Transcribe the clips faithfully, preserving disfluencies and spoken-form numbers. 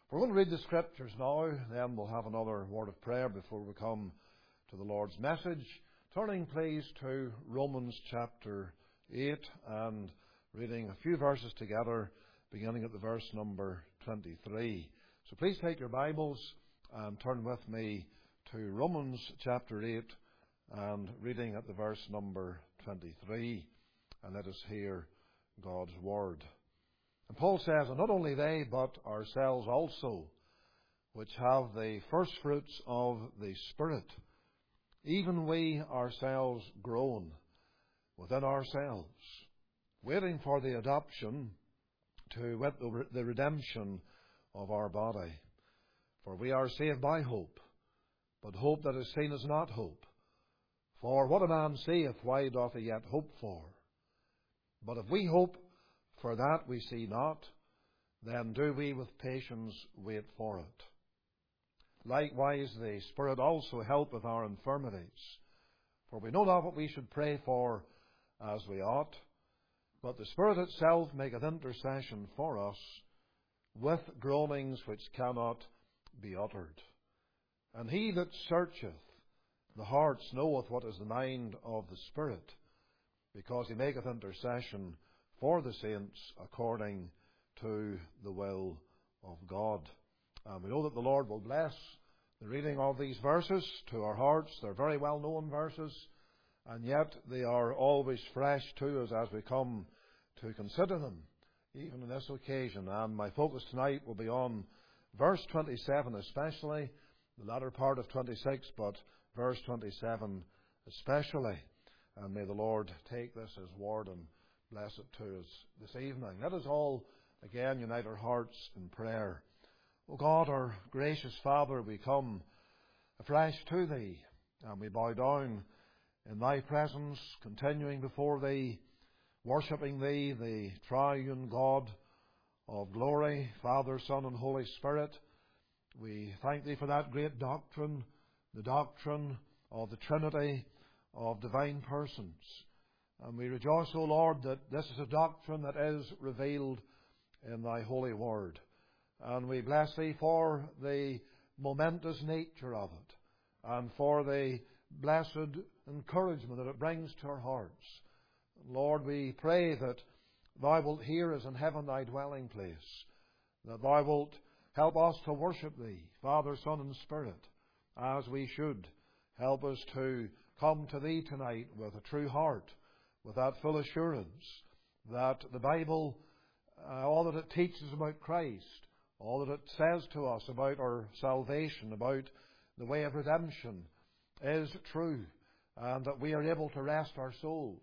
We're going to read the Scriptures now, then we'll have another word of prayer before we come to the Lord's message. Turning please to Romans chapter eight and reading a few verses together, beginning at the verse number twenty-three. So please take your Bibles and turn with me to Romans chapter eight and reading at the verse number twenty-three, and let us hear God's Word. And Paul says, and not only they, but ourselves also, which have the first fruits of the Spirit, even we ourselves groan within ourselves, waiting for the adoption, to wit the redemption of our body. For we are saved by hope, but hope that is seen is not hope. For what a man saith, why doth he yet hope for? But if we hope for that we see not, then do we with patience wait for it. Likewise the Spirit also helpeth our infirmities. For we know not what we should pray for as we ought, but the Spirit itself maketh intercession for us with groanings which cannot be uttered. And he that searcheth the hearts knoweth what is the mind of the Spirit, because he maketh intercession for the saints according to the will of God. And we know that the Lord will bless the reading of these verses to our hearts. They're very well known verses, and yet they are always fresh to us as we come to consider them, even on this occasion. And my focus tonight will be on verse twenty-seven especially, the latter part of twenty-six, but verse twenty-seven especially. And may the Lord take this as word and bless it to us this evening. Let us all again unite our hearts in prayer. O God, our gracious Father, we come afresh to Thee, and we bow down in Thy presence, continuing before Thee, worshipping Thee, the triune God of glory, Father, Son, and Holy Spirit. We thank Thee for that great doctrine, the doctrine of the Trinity of divine persons. And we rejoice, O Lord, that this is a doctrine that is revealed in Thy holy word. And we bless Thee for the momentous nature of it, and for the blessed encouragement that it brings to our hearts. Lord, we pray that Thou wilt hear us in heaven, Thy dwelling place, that Thou wilt help us to worship Thee, Father, Son, and Spirit, as we should. Help us to come to Thee tonight with a true heart, with that full assurance that the Bible, uh, all that it teaches about Christ, all that it says to us about our salvation, about the way of redemption, is true, and that we are able to rest our souls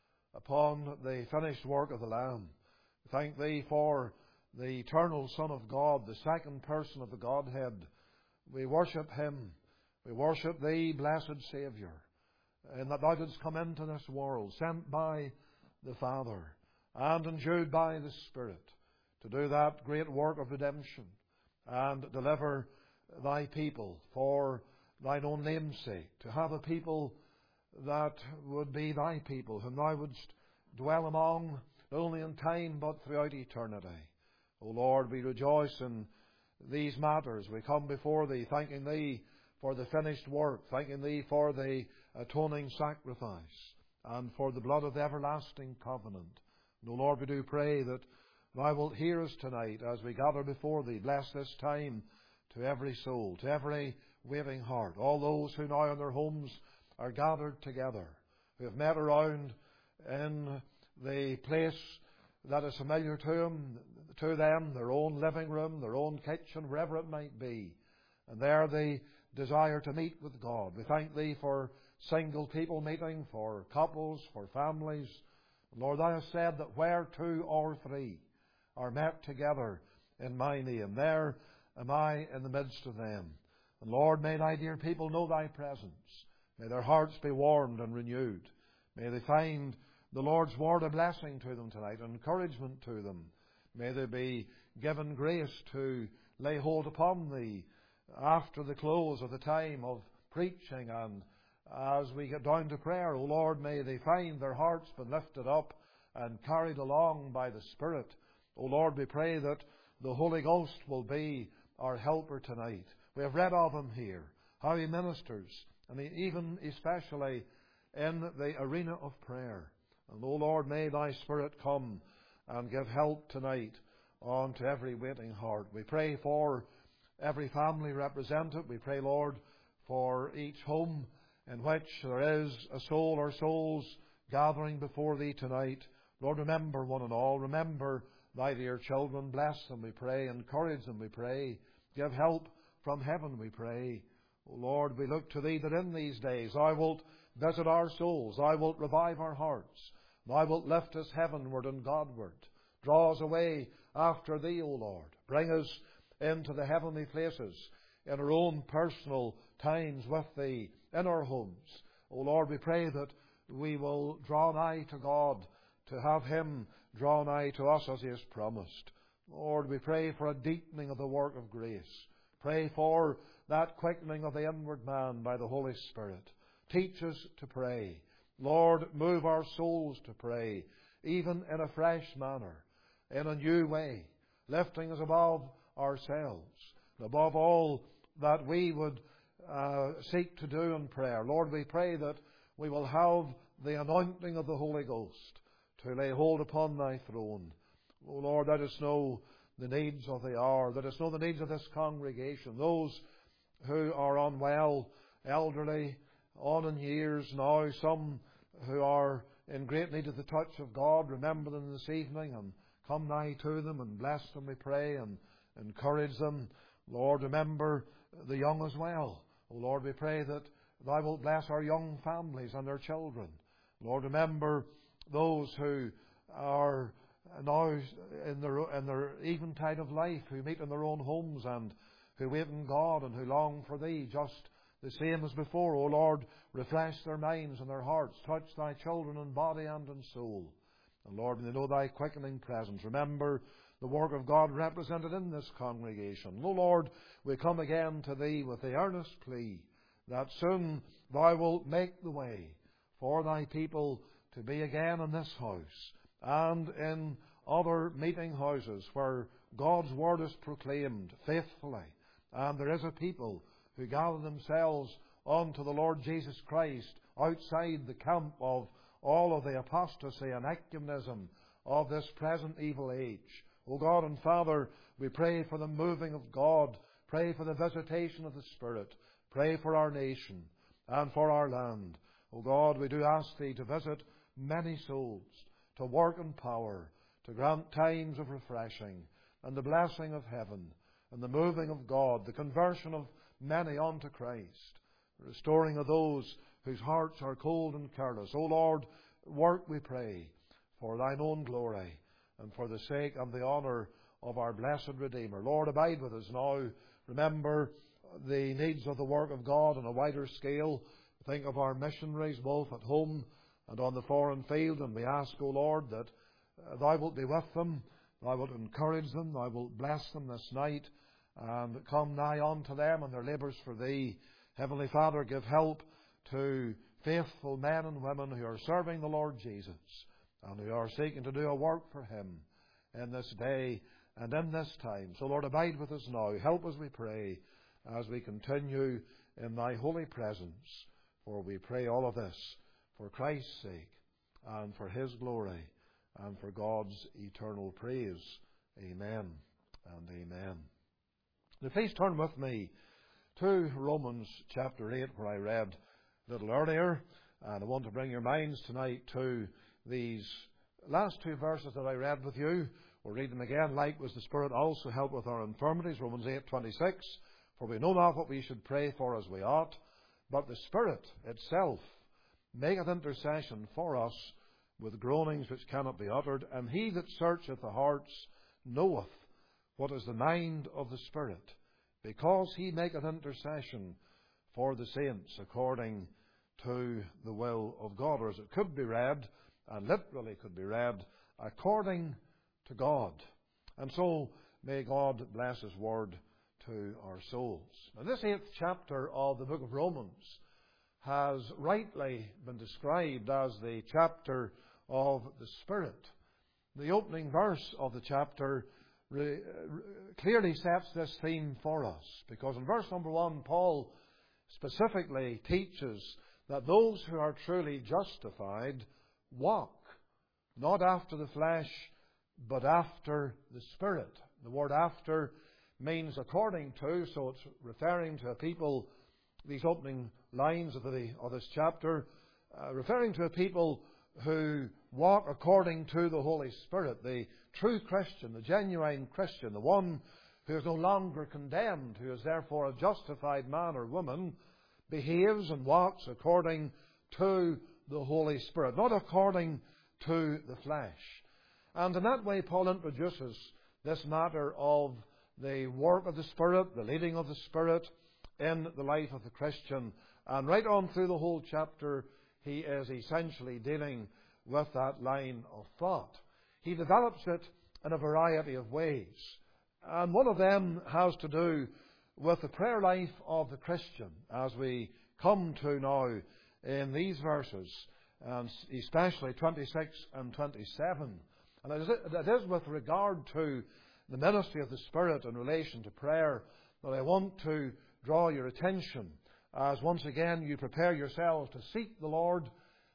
upon the finished work of the Lamb. Thank Thee for the eternal Son of God, the second person of the Godhead. We worship Him. We worship Thee, blessed Saviour, and that Thou didst come into this world, sent by the Father, and endued by the Spirit, to do that great work of redemption, and deliver Thy people for Thine own name's sake, to have a people that would be Thy people, whom Thou wouldst dwell among, not only in time, but throughout eternity. O Lord, we rejoice in these matters. We come before Thee, thanking Thee for the finished work, thanking Thee for the atoning sacrifice, and for the blood of the everlasting covenant. And, O Lord, we do pray that Thou wilt hear us tonight as we gather before Thee. Bless this time to every soul, to every waiting heart, all those who now in their homes are gathered together, who have met around in the place that is familiar to them, to them, their own living room, their own kitchen, wherever it might be. And there they desire to meet with God. We thank Thee for single people meeting, for couples, for families. Lord, Thou hast said that where two or three are met together in My name, there am I in the midst of them. And Lord, may Thy dear people know Thy presence. May their hearts be warmed and renewed. May they find the Lord's word a blessing to them tonight, an encouragement to them. May they be given grace to lay hold upon Thee after the close of the time of preaching, and as we get down to prayer, O Lord, may they find their hearts been lifted up and carried along by the Spirit. O Lord, we pray that the Holy Ghost will be our helper tonight. We have read of him here, how he ministers, and even especially in the arena of prayer. And, O Lord, may thy Spirit come and give help tonight unto every waiting heart. We pray for every family represented. We pray, Lord, for each home in which there is a soul or souls gathering before thee tonight. Lord, remember one and all. Remember thy dear children. Bless them, we pray. Encourage them, we pray. Give help from heaven, we pray. O Lord, we look to thee that in these days thou wilt visit our souls. Thou wilt revive our hearts. Thou wilt lift us heavenward and Godward. Draw us away after thee, O Lord. Bring us into the heavenly places in our own personal times with thee in our homes. O Lord, we pray that we will draw nigh to God, to have him draw nigh to us as he has promised. Lord, we pray for a deepening of the work of grace. Pray for that quickening of the inward man by the Holy Spirit. Teach us to pray. Lord, move our souls to pray, even in a fresh manner, in a new way, lifting us above ourselves, above all that we would uh, seek to do in prayer. Lord, we pray that we will have the anointing of the Holy Ghost to lay hold upon thy throne. O Lord, let us know the needs of the hour. Let us know the needs of this congregation. Those who are unwell, elderly, on in years now, some who are in great need of the touch of God. Remember them this evening and come nigh to them and bless them, we pray, and encourage them. Lord, remember the young as well. O Lord, we pray that thou wilt bless our young families and their children. Lord, remember those who are now in their, in their eventide of life, who meet in their own homes and who wait in God and who long for thee just the same as before. O Lord, refresh their minds and their hearts. Touch thy children in body and in soul. And Lord, when they know thy quickening presence, remember the work of God represented in this congregation. O Lord, we come again to thee with the earnest plea that soon thou wilt make the way for thy people to be again in this house and in other meeting houses where God's word is proclaimed faithfully, and there is a people who gather themselves unto the Lord Jesus Christ outside the camp of all of the apostasy and ecumenism of this present evil age. O God and Father, we pray for the moving of God, pray for the visitation of the Spirit, pray for our nation and for our land. O God, we do ask thee to visit many souls, to work in power, to grant times of refreshing and the blessing of heaven and the moving of God, the conversion of many unto Christ, the restoring of those whose hearts are cold and careless. O Lord, work, we pray, for thine own glory and for the sake and the honour of our blessed Redeemer. Lord, abide with us now. Remember the needs of the work of God on a wider scale. Think of our missionaries both at home and on the foreign field, and we ask, O Lord, that uh, thou wilt be with them, thou wilt encourage them, thou wilt bless them this night, and come nigh unto them and their labours for thee. Heavenly Father, give help to faithful men and women who are serving the Lord Jesus and who are seeking to do a work for him in this day and in this time. So, Lord, abide with us now. Help us, we pray, as we continue in thy holy presence. For we pray all of this for Christ's sake and for his glory and for God's eternal praise. Amen and amen. Now, please turn with me to Romans chapter eight, where I read a little earlier. And I want to bring your minds tonight to these last two verses that I read with you. We'll read them again. Like was the Spirit also help with our infirmities. Romans eight twenty-six. For we know not what we should pray for as we ought, but the Spirit itself maketh intercession for us with groanings which cannot be uttered. And he that searcheth the hearts knoweth what is the mind of the Spirit, because he maketh intercession for the saints according to the will of God. Or as it could be read, and literally could be read, according to God. And so may God bless his word to our souls. Now, this eighth chapter of the book of Romans has rightly been described as the chapter of the Spirit. The opening verse of the chapter re, re, clearly sets this theme for us. Because in verse number one, Paul specifically teaches that those who are truly justified walk not after the flesh, but after the Spirit. The word after means according to, so it's referring to a people, these opening lines of, the, of this chapter, uh, referring to a people who walk according to the Holy Spirit. The true Christian, the genuine Christian, the one who is no longer condemned, who is therefore a justified man or woman, behaves and walks according to the Holy Spirit, not according to the flesh. And in that way, Paul introduces this matter of the work of the Spirit, the leading of the Spirit in the life of the Christian. And right on through the whole chapter, he is essentially dealing with that line of thought. He develops it in a variety of ways. And one of them has to do with the prayer life of the Christian, as we come to now in these verses, and especially twenty-six and twenty-seven. And it is with regard to the ministry of the Spirit in relation to prayer that I want to draw your attention, as once again you prepare yourselves to seek the Lord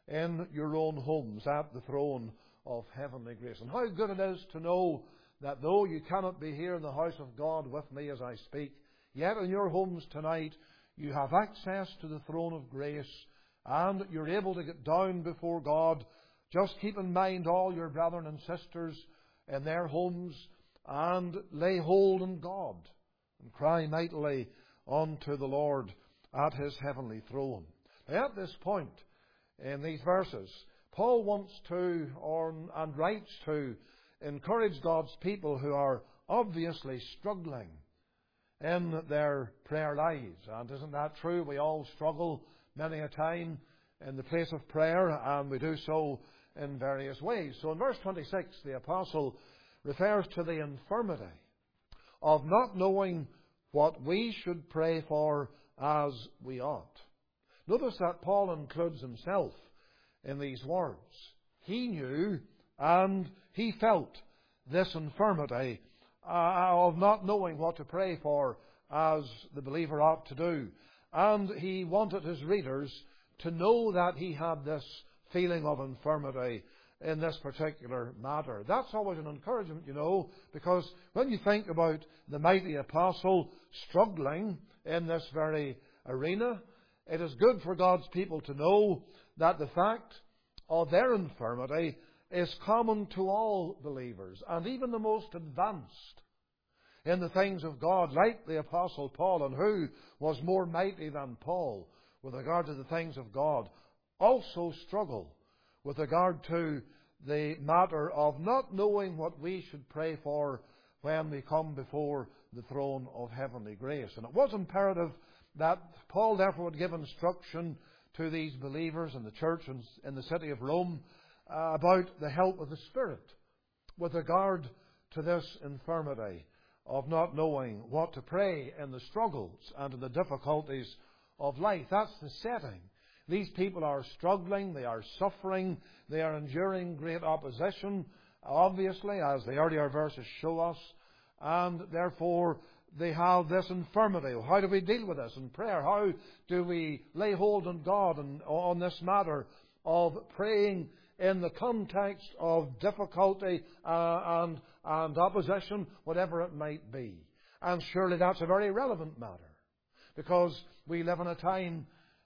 in your own homes at the throne of heavenly grace. And how good it is to know that though you cannot be here in the house of God with me as I speak, yet in your homes tonight you have access to the throne of grace, and you're able to get down before God. Just keep in mind all your brethren and sisters in their homes, and lay hold on God and cry mightily unto the Lord at His heavenly throne. Now, at this point in these verses, Paul wants to, or, and writes to, encourage God's people who are obviously struggling in their prayer lives. And isn't that true? We all struggle many a time in the place of prayer, and we do so in various ways. So in verse twenty-six, the apostle refers to the infirmity of not knowing what we should pray for as we ought. Notice that Paul includes himself in these words. He knew and he felt this infirmity uh, of not knowing what to pray for as the believer ought to do. And he wanted his readers to know that he had this feeling of infirmity in this particular matter. That's always an encouragement, you know, because when you think about the mighty apostle struggling in this very arena, it is good for God's people to know that the fact of their infirmity is common to all believers, and even the most advanced in the things of God, like the apostle Paul, and who was more mighty than Paul with regard to the things of God, also struggle with regard to the matter of not knowing what we should pray for when we come before the throne of heavenly grace. And it was imperative that Paul therefore would give instruction to these believers in the church in the city of Rome uh, about the help of the Spirit with regard to this infirmity of not knowing what to pray in the struggles and in the difficulties of life. That's the setting. These people are struggling, they are suffering, they are enduring great opposition, obviously, as the earlier verses show us, and therefore they have this infirmity. How do we deal with this in prayer? How do we lay hold on God and on this matter of praying in the context of difficulty uh, and, and opposition, whatever it might be? And surely that's a very relevant matter, because we live in a time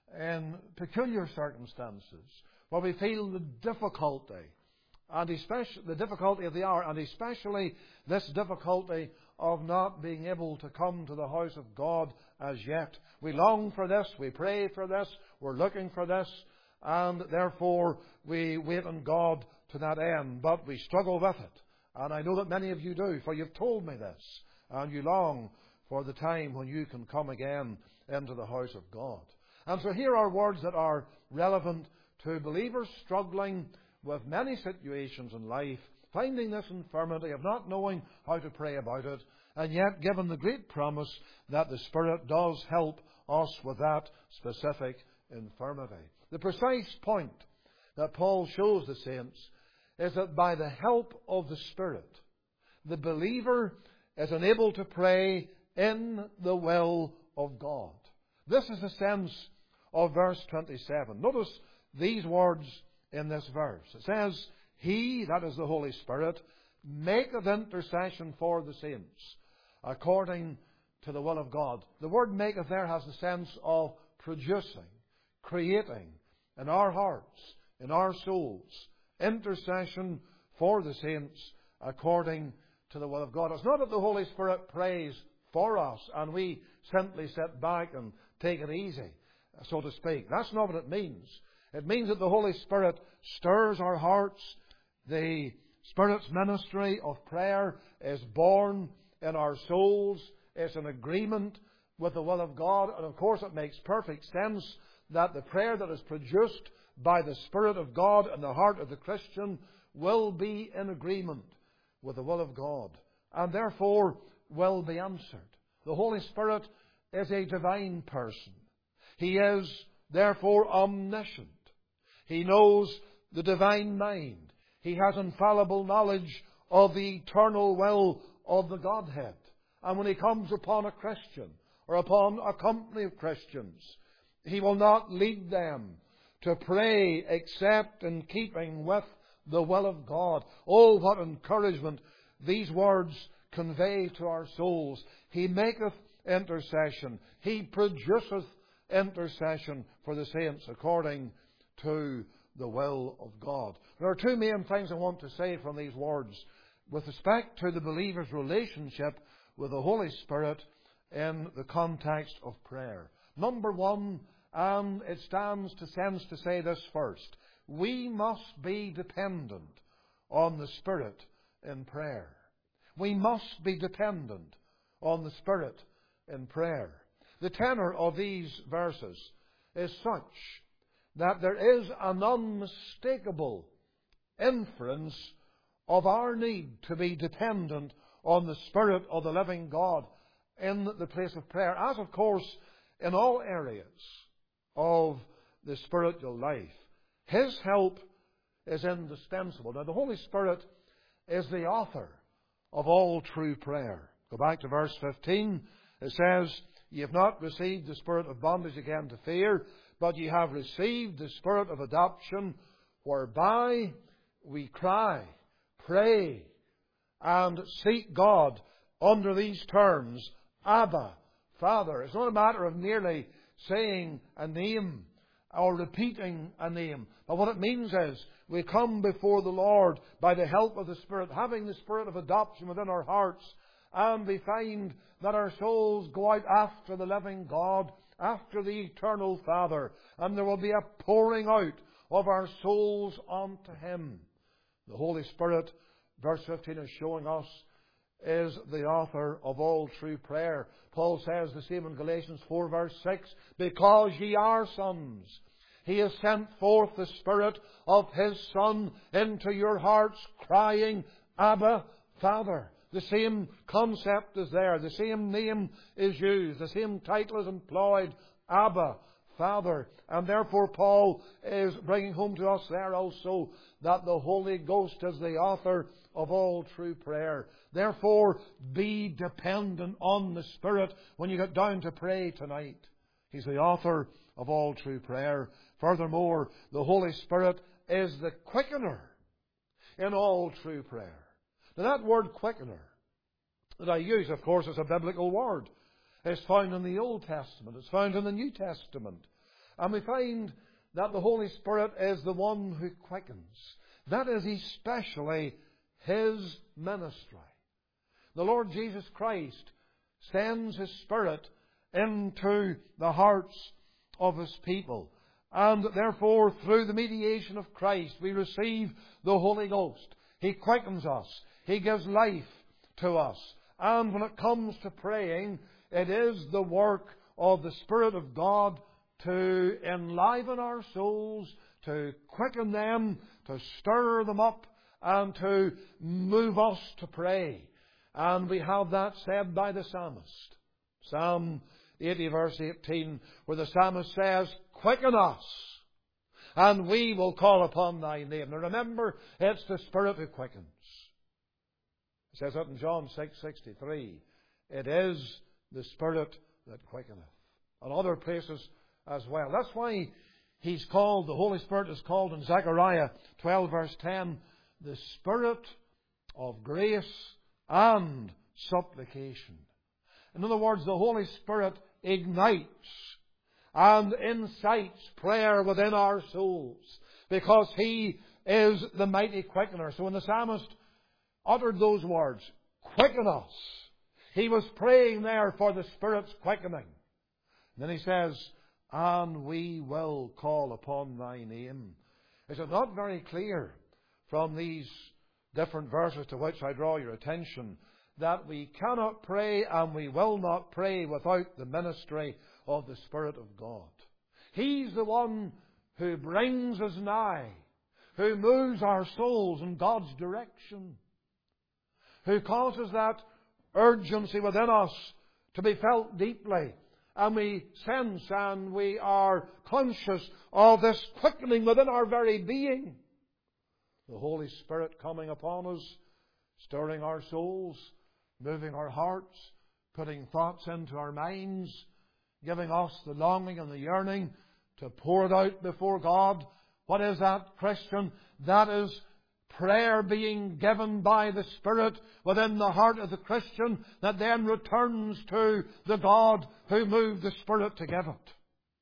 in peculiar circumstances where we feel the difficulty, and especially the difficulty of the hour, and especially this difficulty of not being able to come to the house of God as yet. We long for this, we pray for this, we're looking for this, and therefore we wait on God to that end, but we struggle with it. And I know that many of you do, for you've told me this, and you long for the time when you can come again into the house of God. And so here are words that are relevant to believers struggling with many situations in life, finding this infirmity of not knowing how to pray about it, and yet given the great promise that the Spirit does help us with that specific infirmity. The precise point that Paul shows the saints is that by the help of the Spirit, the believer is enabled to pray in the will of God. This is the sense of verse twenty-seven. Notice these words in this verse. It says, He, that is the Holy Spirit, maketh intercession for the saints, according to the will of God. The word maketh there has the sense of producing, creating in our hearts, in our souls, intercession for the saints according to the will of God. It's not that the Holy Spirit prays for us and we simply sit back and take it easy, so to speak. That's not what it means. It means that the Holy Spirit stirs our hearts. The Spirit's ministry of prayer is born in our souls. It's an agreement with the will of God. And of course it makes perfect sense that the prayer that is produced by the Spirit of God in the heart of the Christian will be in agreement with the will of God, and therefore will be answered. The Holy Spirit is a divine person. He is therefore omniscient. He knows the divine mind. He has infallible knowledge of the eternal will of the Godhead. And when He comes upon a Christian or upon a company of Christians, He will not lead them to pray except in keeping with the will of God. Oh, what encouragement these words convey to our souls. He maketh intercession. He produceth intercession for the saints according to the will of God. There are two main things I want to say from these words with respect to the believer's relationship with the Holy Spirit in the context of prayer. Number one, and it stands to sense to say this first, we must be dependent on the Spirit in prayer. We must be dependent on the Spirit in prayer. The tenor of these verses is such that there is an unmistakable inference of our need to be dependent on the Spirit of the living God in the place of prayer, as of course in all areas of the spiritual life. His help is indispensable. Now, the Holy Spirit is the author of all true prayer. Go back to verse fifteen. It says, Ye have not received the spirit of bondage again to fear, but ye have received the Spirit of adoption, whereby we cry, pray, and seek God under these terms, Abba, Father. It's not a matter of merely saying a name or repeating a name. But what it means is we come before the Lord by the help of the Spirit, having the Spirit of adoption within our hearts, and we find that our souls go out after the living God, after the eternal Father, and there will be a pouring out of our souls unto Him. The Holy Spirit, verse fifteen is showing us, is the author of all true prayer. Paul says the same in Galatians four verse six, because ye are sons, He has sent forth the Spirit of His Son into your hearts, crying, Abba, Father. The same concept is there. The same name is used. The same title is employed, Abba, Father. And therefore Paul is bringing home to us there also that the Holy Ghost is the author of all true prayer. Therefore, be dependent on the Spirit when you get down to pray tonight. He's the author of all true prayer. Furthermore, the Holy Spirit is the quickener in all true prayer. Now, that word quickener that I use, of course, is a biblical word. It's found in the Old Testament. It's found in the New Testament. And we find that the Holy Spirit is the one who quickens. That is especially His ministry. The Lord Jesus Christ sends His Spirit into the hearts of His people. And therefore, through the mediation of Christ, we receive the Holy Ghost. He quickens us. He gives life to us. And when it comes to praying, it is the work of the Spirit of God to enliven our souls, to quicken them, to stir them up, and to move us to pray. And we have that said by the psalmist. Psalm eighty verse eighteen, where the psalmist says, Quicken us, and we will call upon Thy name. Now remember, it's the Spirit who quickens. It says that in John six sixty-three. It is the Spirit that quickeneth. And other places as well. That's why He's called, the Holy Spirit is called in Zechariah twelve verse ten, the Spirit of grace and supplication. In other words, the Holy Spirit ignites and incites prayer within our souls because He is the mighty quickener. So when the psalmist uttered those words, quicken us, he was praying there for the Spirit's quickening. And then he says, and we will call upon thy name. Is it not very clear from these different verses to which I draw your attention that we cannot pray and we will not pray without the ministry of the Spirit of God? He's the one who brings us nigh, who moves our souls in God's direction, who causes that urgency within us to be felt deeply. And we sense and we are conscious of this quickening within our very being. The Holy Spirit coming upon us, stirring our souls, moving our hearts, putting thoughts into our minds, giving us the longing and the yearning to pour it out before God. What is that, Christian? That is prayer being given by the Spirit within the heart of the Christian that then returns to the God who moved the Spirit to give it.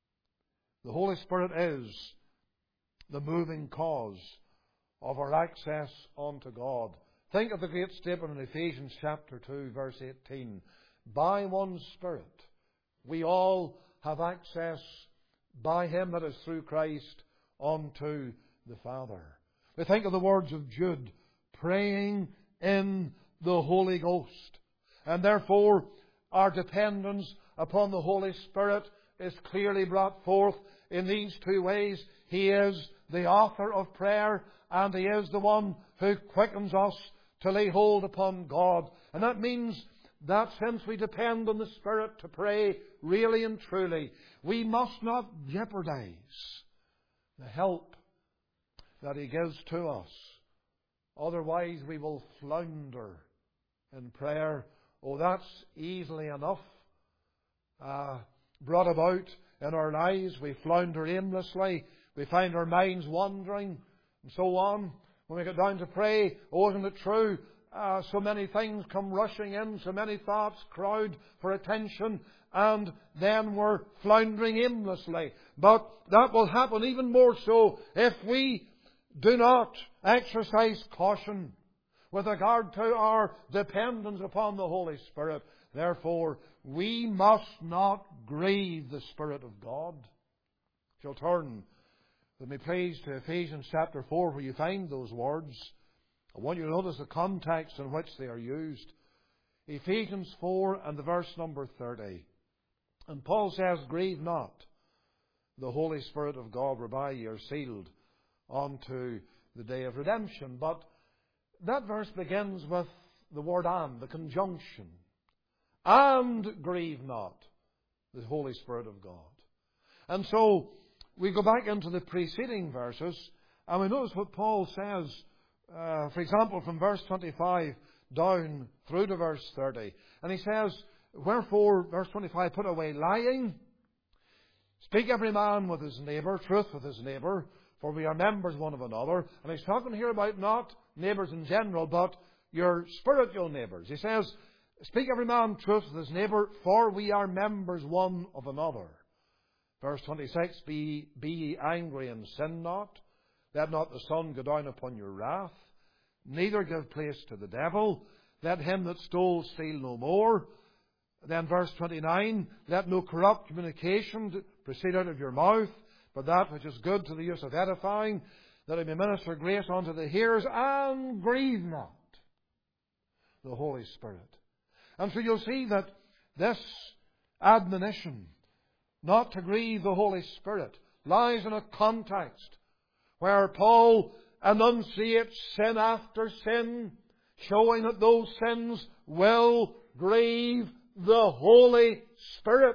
The Holy Spirit is the moving cause of our access unto God. Think of the great statement in Ephesians chapter two, verse eighteen. By one Spirit we all have access by Him, that is through Christ, unto the Father. We think of the words of Jude, praying in the Holy Ghost. And therefore, our dependence upon the Holy Spirit is clearly brought forth in these two ways. He is the author of prayer, and He is the one who quickens us to lay hold upon God. And that means that since we depend on the Spirit to pray really and truly, we must not jeopardize the help that He gives to us. Otherwise we will flounder in prayer. Oh, that's easily enough uh, brought about in our lives. We flounder aimlessly. We find our minds wandering and so on. When we get down to pray, oh, isn't it true? Uh, so many things come rushing in, so many thoughts crowd for attention, and then we're floundering aimlessly. But that will happen even more so if we do not exercise caution with regard to our dependence upon the Holy Spirit. Therefore, we must not grieve the Spirit of God. If you'll turn with me, please, to Ephesians chapter four, where you find those words. I want you to notice the context in which they are used. Ephesians four and the verse number thirty. And Paul says, grieve not the Holy Spirit of God, whereby ye are sealed unto the day of redemption. But that verse begins with the word and, the conjunction. And grieve not the Holy Spirit of God. And so we go back into the preceding verses, and we notice what Paul says, uh, for example, from verse twenty-five down through to verse thirty. And he says, wherefore, verse twenty-five, put away lying, speak every man with his neighbour, truth with his neighbour, for we are members one of another. And he's talking here about not neighbours in general, but your spiritual neighbours. He says, speak every man truth with his neighbour, for we are members one of another. Verse twenty-six, be, be ye angry and sin not. Let not the sun go down upon your wrath. Neither give place to the devil. Let him that stole steal no more. Then verse twenty-nine, let no corrupt communication proceed out of your mouth, but that which is good to the use of edifying, that it may minister grace unto the hearers, and grieve not the Holy Spirit. And so you'll see that this admonition not to grieve the Holy Spirit lies in a context where Paul enunciates sin after sin, showing that those sins will grieve the Holy Spirit.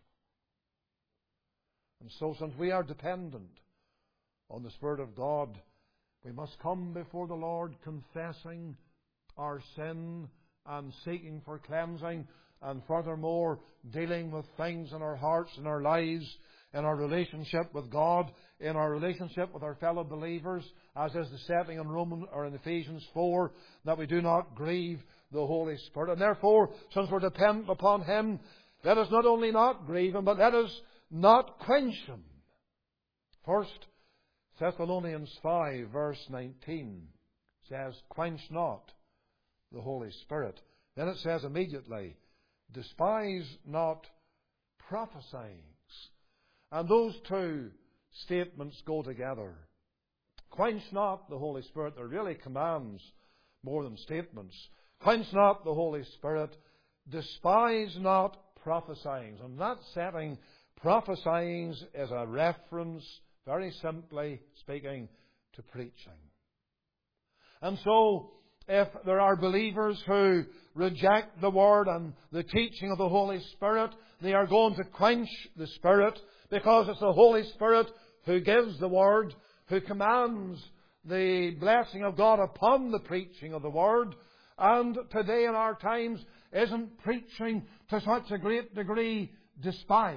And so, since we are dependent on the Spirit of God, we must come before the Lord confessing our sin and seeking for cleansing, and furthermore dealing with things in our hearts and our lives, in our relationship with God, in our relationship with our fellow believers, as is the setting in Romans or in Ephesians four, that we do not grieve the Holy Spirit. And therefore, since we're dependent upon Him, let us not only not grieve Him, but let us not quench Him. First Thessalonians five, verse nineteen says, "Quench not the Holy Spirit." Then it says immediately, "Despise not prophesying." And those two statements go together. Quench not the Holy Spirit. They're really commands more than statements. Quench not the Holy Spirit. Despise not prophesying. In that setting, prophesying is a reference, very simply speaking, to preaching. And so, if there are believers who reject the Word and the teaching of the Holy Spirit, they are going to quench the Spirit, because it's the Holy Spirit who gives the Word, who commands the blessing of God upon the preaching of the Word. And today in our times, isn't preaching to such a great degree despised?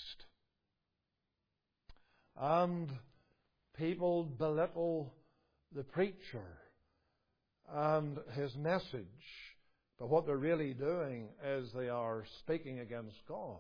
And people belittle the preacher and his message. But what they're really doing is they are speaking against God.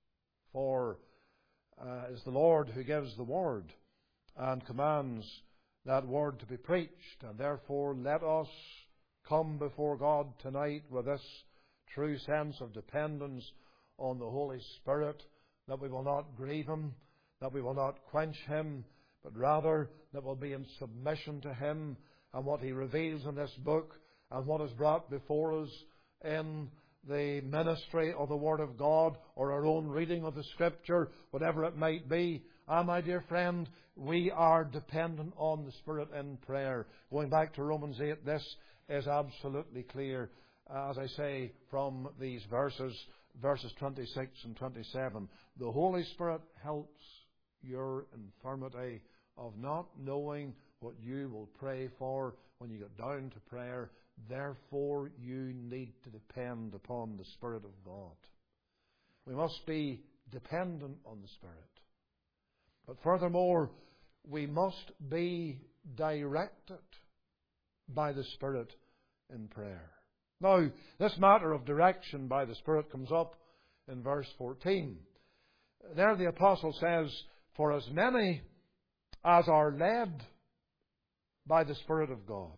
For uh, it's the Lord who gives the Word and commands that Word to be preached. And therefore let us come before God tonight with this true sense of dependence on the Holy Spirit, that we will not grieve Him, that we will not quench Him, but rather that we'll be in submission to Him and what He reveals in this book and what is brought before us in the ministry of the Word of God, or our own reading of the Scripture, whatever it might be. Ah, my dear friend, we are dependent on the Spirit in prayer. Going back to Romans eight, this is absolutely clear, as I say, from these verses, verses twenty-six and twenty-seven. The Holy Spirit helps your infirmity of not knowing what you will pray for when you get down to prayer. Therefore, you need to depend upon the Spirit of God. We must be dependent on the Spirit. But furthermore, we must be directed by the Spirit in prayer. Now, this matter of direction by the Spirit comes up in verse fourteen. There the Apostle says, "For as many as are led by the Spirit of God,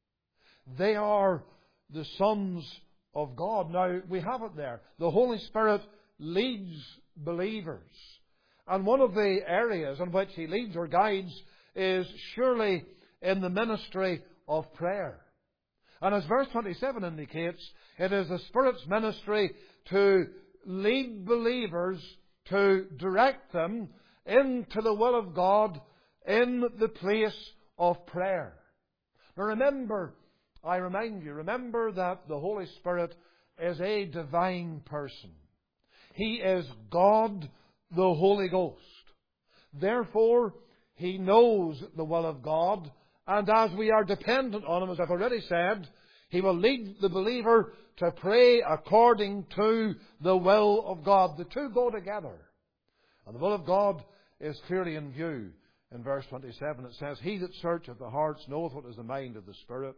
they are the sons of God." Now, we have it there. The Holy Spirit leads believers. And one of the areas in which He leads or guides is surely in the ministry of prayer. And as verse twenty-seven indicates, it is the Spirit's ministry to lead believers, to direct them into the will of God in the place of prayer. Now remember, I remind you, remember that the Holy Spirit is a divine person. He is God, the Holy Ghost. Therefore, He knows the will of God, and as we are dependent on Him, as I've already said, He will lead the believer to pray according to the will of God. The two go together. And the will of God is clearly in view. In verse twenty-seven it says, "He that searcheth the hearts knoweth what is the mind of the Spirit."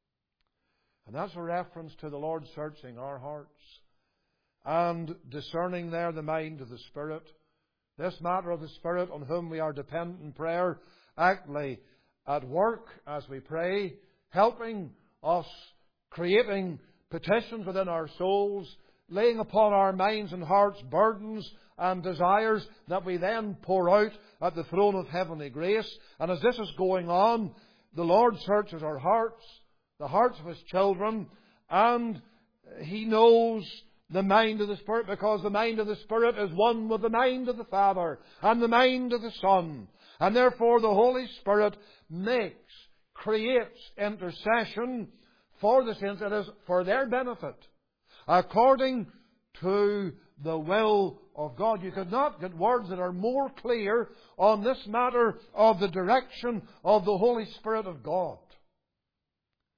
And that's a reference to the Lord searching our hearts and discerning there the mind of the Spirit. This matter of the Spirit on whom we are dependent in prayer, actually at work as we pray, helping us, creating petitions within our souls, laying upon our minds and hearts burdens and desires that we then pour out at the throne of heavenly grace. And as this is going on, the Lord searches our hearts, the hearts of His children, and He knows the mind of the Spirit, because the mind of the Spirit is one with the mind of the Father and the mind of the Son. And therefore the Holy Spirit makes, creates intercession for the saints. It is for their benefit, according to the will of God. You could not get words that are more clear on this matter of the direction of the Holy Spirit of God.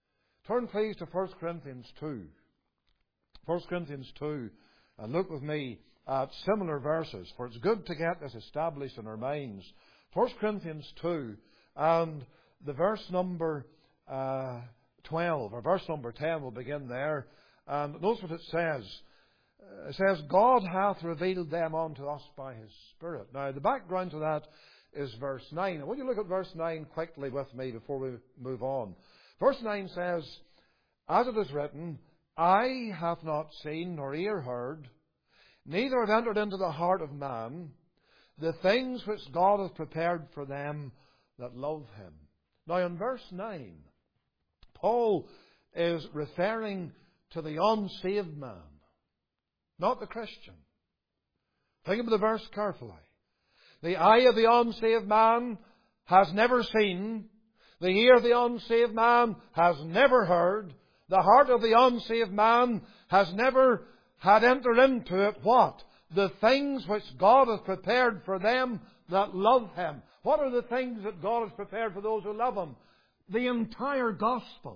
Turn please to First Corinthians two. First Corinthians two, and look with me at similar verses, for it's good to get this established in our minds. First Corinthians two, and the verse number uh, twelve, or verse number ten will begin there. And notice what it says. It says, God hath revealed them unto us by His Spirit. Now, the background to that is verse nine. And will you look at verse nine quickly with me before we move on? Verse nine says, as it is written, eye hath not seen nor ear heard, neither have entered into the heart of man the things which God hath prepared for them that love Him. Now in verse nine, Paul is referring to the unsaved man, not the Christian. Think about the verse carefully. The eye of the unsaved man has never seen, the ear of the unsaved man has never heard, the heart of the unsaved man has never had entered into it what? The things which God has prepared for them that love Him. What are the things that God has prepared for those who love Him? The entire gospel.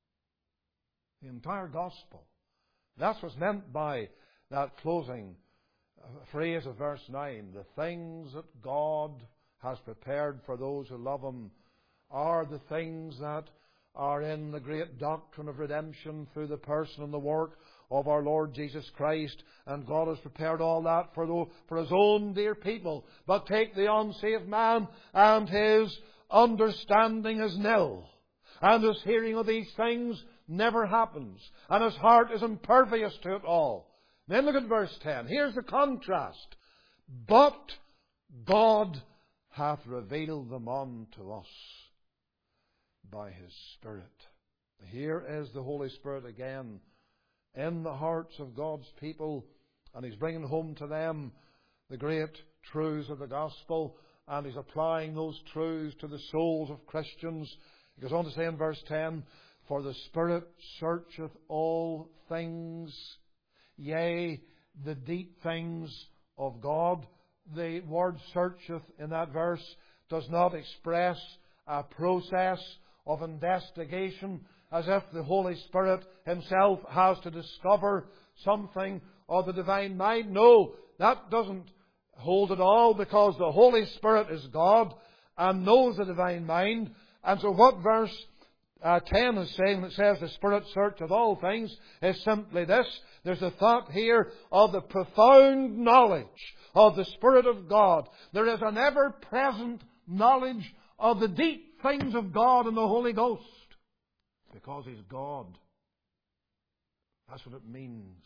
The entire gospel. That's what's meant by that closing phrase of verse nine. The things that God has prepared for those who love Him are the things that are in the great doctrine of redemption through the person and the work of our Lord Jesus Christ. And God has prepared all that for, the, for His own dear people. But take the unsaved man, and his understanding is nil, and his hearing of these things never happens, and his heart is impervious to it all. Then look at verse ten. Here's the contrast. But God hath revealed them unto us by His Spirit. Here is the Holy Spirit again in the hearts of God's people, and He's bringing home to them the great truths of the gospel, and He's applying those truths to the souls of Christians. He goes on to say in verse ten, for the Spirit searcheth all things, yea, the deep things of God. The word searcheth in that verse does not express a process of investigation as if the Holy Spirit Himself has to discover something of the divine mind. No, that doesn't hold at all, because the Holy Spirit is God and knows the divine mind. And so what verse Uh, ten is saying, that says the Spirit searcheth all things, is simply this. There's a thought here of the profound knowledge of the Spirit of God. There is an ever-present knowledge of the deep things of God in the Holy Ghost, because He's God. That's what it means.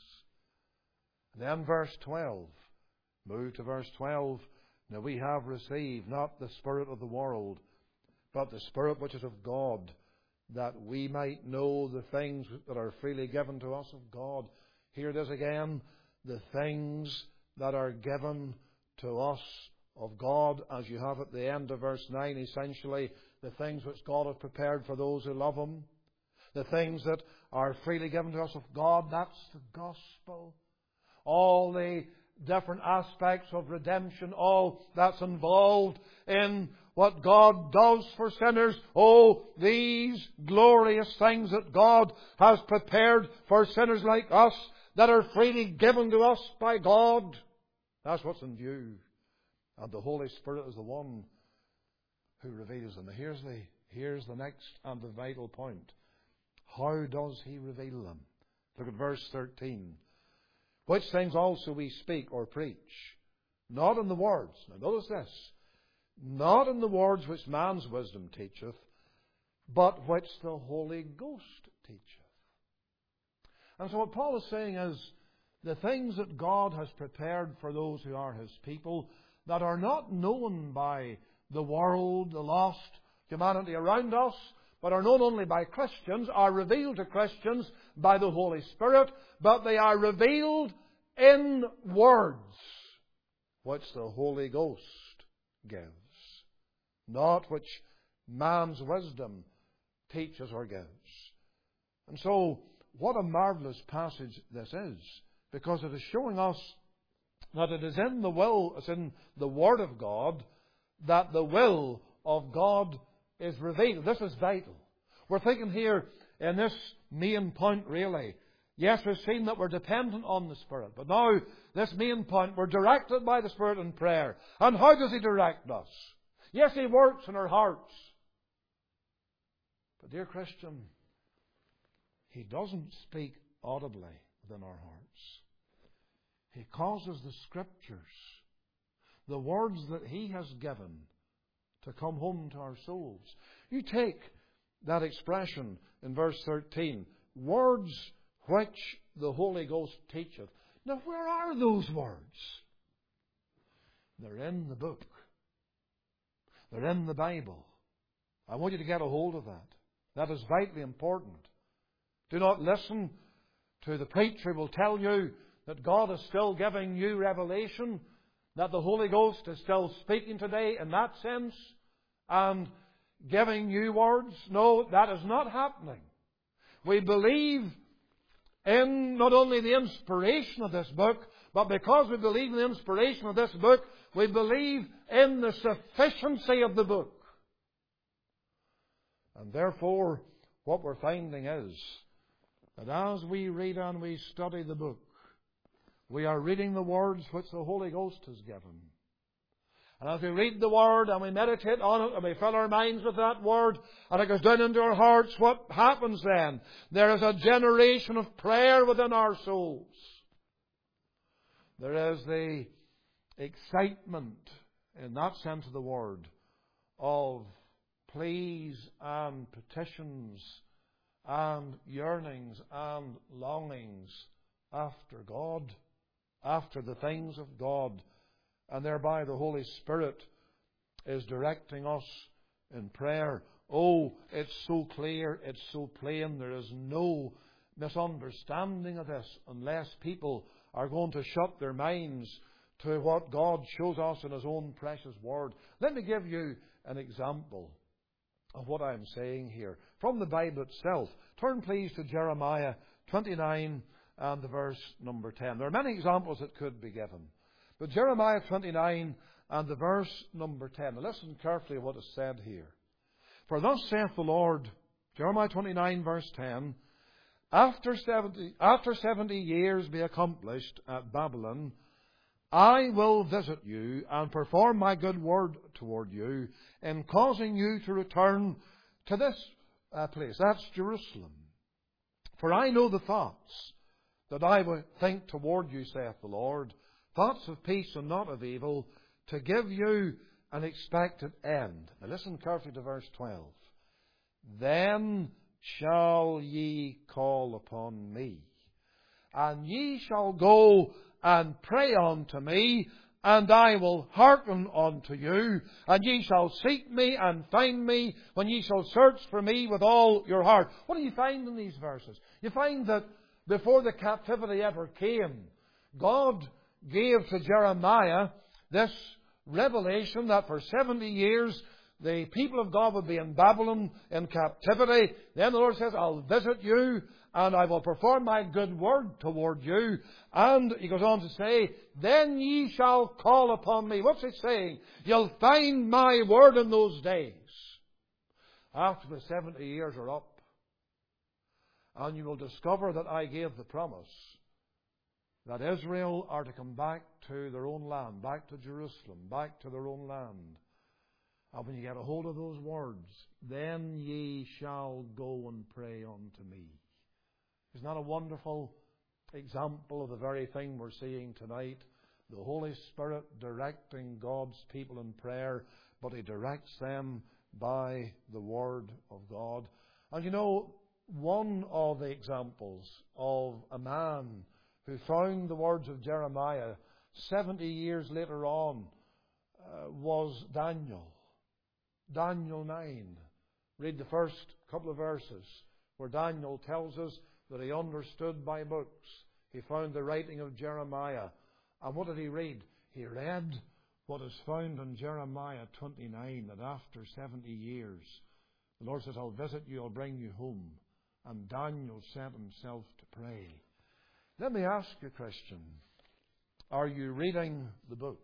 Then verse twelve. Move to verse twelve. Now we have received not the spirit of the world, but the Spirit which is of God, that we might know the things that are freely given to us of God. Here it is again, the things that are given to us of God, as you have at the end of verse nine, essentially, the things which God has prepared for those who love Him. The things that are freely given to us of God, that's the gospel. All the different aspects of redemption, all that's involved in what God does for sinners. Oh, these glorious things that God has prepared for sinners like us, that are freely given to us by God. That's what's in view. And the Holy Spirit is the one who reveals them. Here's the, here's the next and the vital point. How does He reveal them? Look at verse thirteen. Which things also we speak or preach, not in the words. Now notice this. Not in the words which man's wisdom teacheth, but which the Holy Ghost teacheth. And so what Paul is saying is, the things that God has prepared for those who are His people, that are not known by the world, the lost humanity around us, but are known only by Christians, are revealed to Christians by the Holy Spirit, but they are revealed in words which the Holy Ghost gives, not which man's wisdom teaches or gives. And so, what a marvellous passage this is, because it is showing us that it is in the will, it's in the Word of God, that the will of God is revealed. This is vital. We're thinking here in this main point really. Yes, we've seen that we're dependent on the Spirit. But now, this main point, we're directed by the Spirit in prayer. And how does He direct us? Yes, He works in our hearts. But dear Christian, He doesn't speak audibly within our hearts. He causes the Scriptures, the words that He has given, to come home to our souls. You take that expression in verse thirteen, words which the Holy Ghost teacheth. Now, where are those words? They're in the book. They're in the Bible. I want you to get a hold of that. That is vitally important. Do not listen to the preacher who will tell you that God is still giving you revelation, that the Holy Ghost is still speaking today in that sense, and giving you words. No, that is not happening. We believe in not only the inspiration of this book, but because we believe in the inspiration of this book, we believe in the sufficiency of the book. And therefore, what we're finding is that as we read and we study the book, we are reading the words which the Holy Ghost has given. And as we read the Word and we meditate on it and we fill our minds with that Word and it goes down into our hearts, what happens then? There is a generation of prayer within our souls. There is the excitement, in that sense of the word, of pleas and petitions and yearnings and longings after God, after the things of God. And thereby the Holy Spirit is directing us in prayer. Oh, it's so clear, it's so plain, there is no misunderstanding of this unless people are going to shut their minds to what God shows us in His own precious Word. Let me give you an example of what I'm saying here from the Bible itself. Turn please to Jeremiah twenty-nine and the verse number ten. There are many examples that could be given. But Jeremiah twenty-nine and the verse number ten. Now listen carefully to what is said here. For thus saith the Lord, Jeremiah twenty-nine verse ten, After seventy, after seventy years be accomplished at Babylon, I will visit you and perform my good word toward you in causing you to return to this uh, place. That's Jerusalem. For I know the thoughts that I will think toward you, saith the Lord, thoughts of peace and not of evil, to give you an expected end. Now listen carefully to verse twelve. Then shall ye call upon me, and ye shall go and pray unto me, and I will hearken unto you, and ye shall seek me and find me when ye shall search for me with all your heart. What do you find in these verses? You find that before the captivity ever came, God gave to Jeremiah this revelation that for seventy years the people of God would be in Babylon in captivity. Then the Lord says, I'll visit you and I will perform my good word toward you. And He goes on to say, then ye shall call upon me. What's He saying? You'll find my word in those days. After the seventy years are up. And you will discover that I gave the promise that Israel are to come back to their own land, back to Jerusalem, back to their own land. And when you get a hold of those words, then ye shall go and pray unto me. Isn't that a wonderful example of the very thing we're seeing tonight? The Holy Spirit directing God's people in prayer, but He directs them by the Word of God. And you know, one of the examples of a man who found the words of Jeremiah seventy years later on uh, was Daniel. Daniel nine. Read the first couple of verses where Daniel tells us that he understood by books. He found the writing of Jeremiah. And what did he read? He read what is found in Jeremiah twenty-nine, that after seventy years, the Lord says, I'll visit you, I'll bring you home. And Daniel set himself to pray. Let me ask you, Christian, are you reading the book?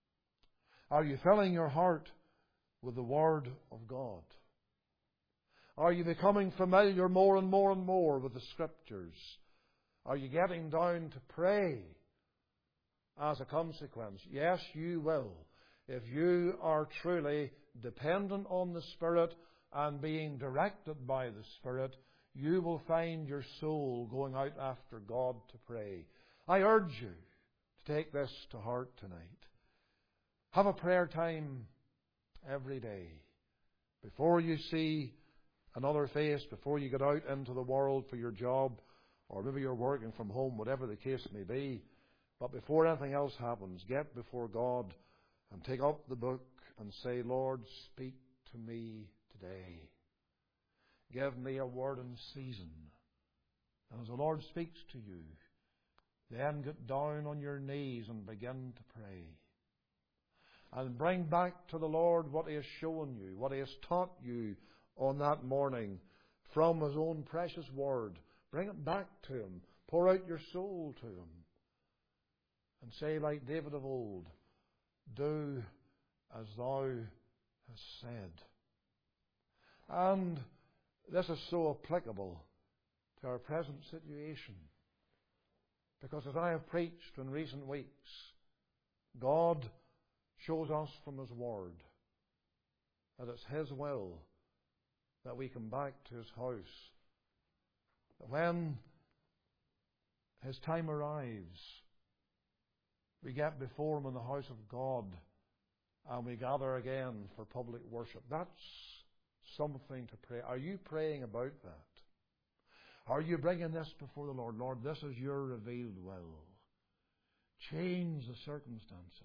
Are you filling your heart with the Word of God? Are you becoming familiar more and more and more with the Scriptures? Are you getting down to pray as a consequence? Yes, you will. If you are truly dependent on the Spirit and being directed by the Spirit, you will find your soul going out after God to pray. I urge you to take this to heart tonight. Have a prayer time every day. Before you see another face, before you get out into the world for your job, or maybe you're working from home, whatever the case may be, but before anything else happens, get before God and take up the book and say, Lord, speak to me today. Give me a word in season. And as the Lord speaks to you, then get down on your knees and begin to pray. And bring back to the Lord what He has shown you, what He has taught you on that morning from His own precious Word. Bring it back to Him. Pour out your soul to Him. And say, like David of old, do as thou hast said. And this is so applicable to our present situation. Because as I have preached in recent weeks, God shows us from His Word that it's His will that we come back to His house. That when His time arrives, we get before Him in the house of God and we gather again for public worship. That's something to pray. Are you praying about that? Are you bringing this before the Lord? Lord, this is your revealed will. Change the circumstances.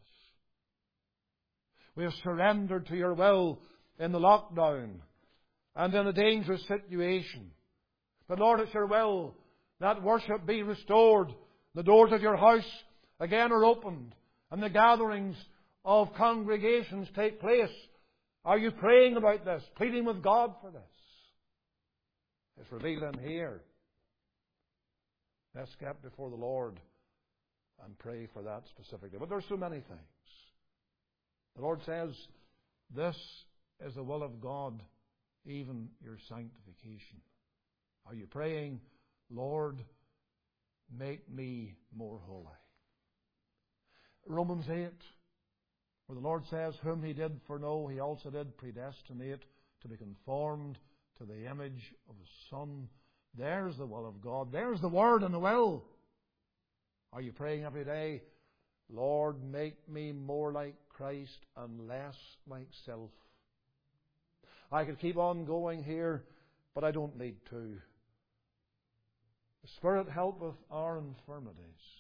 We have surrendered to your will in the lockdown and in a dangerous situation. But Lord, it's your will that worship be restored. The doors of your house again are opened and the gatherings of congregations take place. Are you praying about this? Pleading with God for this? It's revealed in here. Let's get before the Lord and pray for that specifically. But there are so many things. The Lord says, this is the will of God, even your sanctification. Are you praying, Lord, make me more holy? Romans eight, where the Lord says, whom He did foreknow, He also did predestinate to be conformed to the image of His Son. There's the will of God. There's the Word and the will. Are you praying every day, Lord, make me more like Christ and less like self? I could keep on going here, but I don't need to. The Spirit helpeth our infirmities.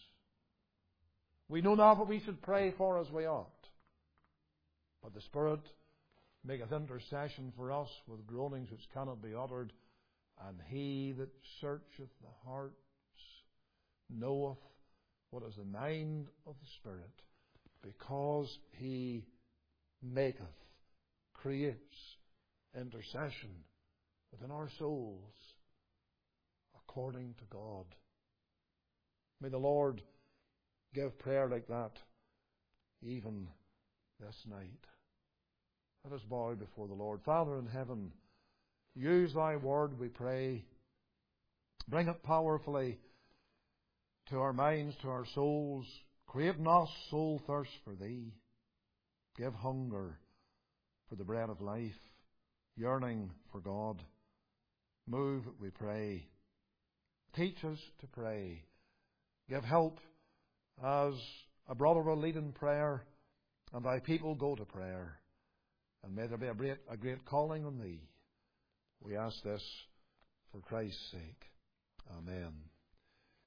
We know not what we should pray for as we ought, but the Spirit maketh intercession for us with groanings which cannot be uttered, and He that searcheth the hearts knoweth what is the mind of the Spirit, because He maketh, creates intercession within our souls according to God. May the Lord give prayer like that even this night. Let us bow before the Lord. Father in heaven, use Thy Word, we pray. Bring it powerfully to our minds, to our souls. Create in us soul thirst for Thee. Give hunger for the bread of life, yearning for God. Move, we pray. Teach us to pray. Give help as a brother will lead in prayer and Thy people go to prayer. And may there be a great, a great calling on Thee. We ask this for Christ's sake. Amen.